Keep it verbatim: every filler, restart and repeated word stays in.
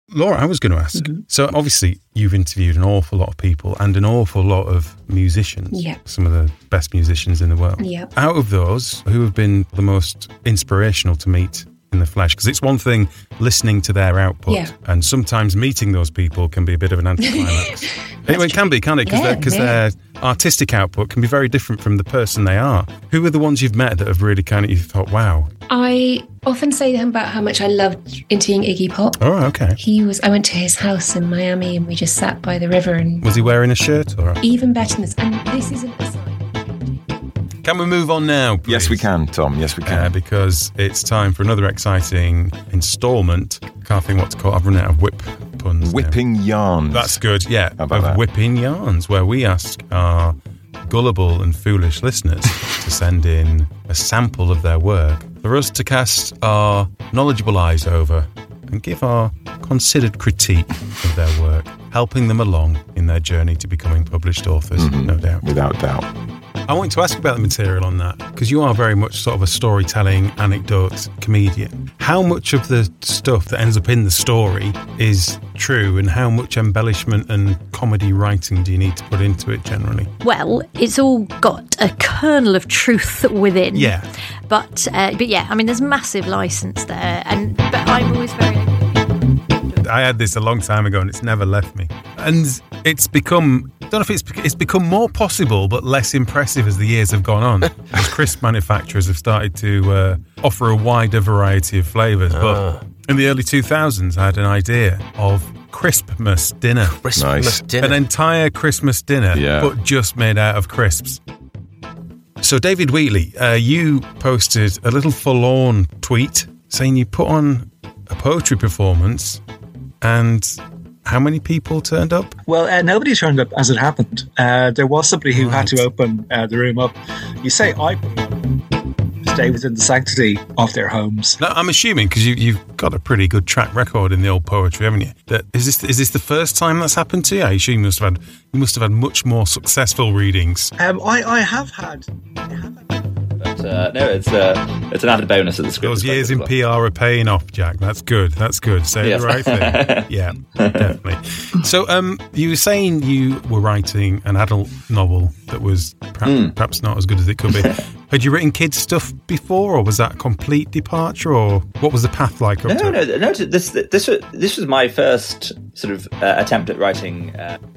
Laura, I was going to ask, Mm-hmm. so obviously you've interviewed an awful lot of people and an awful lot of musicians, Yeah. some of the best musicians in the world. Yeah. Out of those, who have been the most inspirational to meet in the flesh? Because it's one thing listening to their output, Yeah. and sometimes meeting those people can be a bit of an anticlimax. Anyway, it can be, can't it? Because Yeah, because yeah. their artistic output can be very different from the person they are. Who are the ones you've met that have really kind of, you thought, wow? I often say about how much I loved interviewing Iggy Pop. Oh, okay. He was. I went to his house in Miami, and we just sat by the river. And Was he wearing a shirt? Or? even better than this, and this isn't a sign. Can we move on now, please? Yes, we can, Tom. Yes, we can. Uh, because it's time for another exciting instalment. Can't think what to call it. I've run out of whip puns. now. Whipping yarns. That's good, yeah. How about of that? Whipping Yarns, where we ask our gullible and foolish listeners to send in a sample of their work for us to cast our knowledgeable eyes over and give our considered critique of their work, helping them along in their journey to becoming published authors, Mm-hmm. no doubt. Without doubt. I want to ask about the material on that, because you are very much sort of a storytelling, anecdote comedian. How much of the stuff that ends up in the story is true, and how much embellishment and comedy writing do you need to put into it generally? Well, it's all got a kernel of truth within. Yeah. But uh, but yeah, I mean, there's massive license there, and but I'm always very. I had this a long time ago and it's never left me. And it's become, I don't know if it's it's become more possible but less impressive as the years have gone on. As crisp manufacturers have started to uh, offer a wider variety of flavours. But in the early two thousands, I had an idea of Crispmas dinner. Christmas Nice. dinner. An entire Christmas dinner, Yeah. but just made out of crisps. So, David Wheatley, uh, you posted a little forlorn tweet saying you put on a poetry performance, and how many people turned up? Well, uh, nobody turned up as it happened. Uh, there was somebody who had to Right. open uh, the room up. You say I put it on. Stay within the sanctity of their homes. No, I'm assuming, because you, you've got a pretty good track record in the old poetry, haven't you? That is this is this the first time that's happened to you? I assume you must have had you must have had much more successful readings. Um, I, I have had. But uh, no, it's uh, it's an added bonus at the script. Those perspective years as in well. P R are paying off, Jack. That's good. That's good. Say Yes. the right thing. Yeah, definitely. So, um, you were saying you were writing an adult novel that was perhaps, Mm. perhaps not as good as it could be. Had you written kids stuff before, or was that a complete departure, or what was the path like up No, to no, it? no. This this was this was my first sort of uh, attempt at writing uh,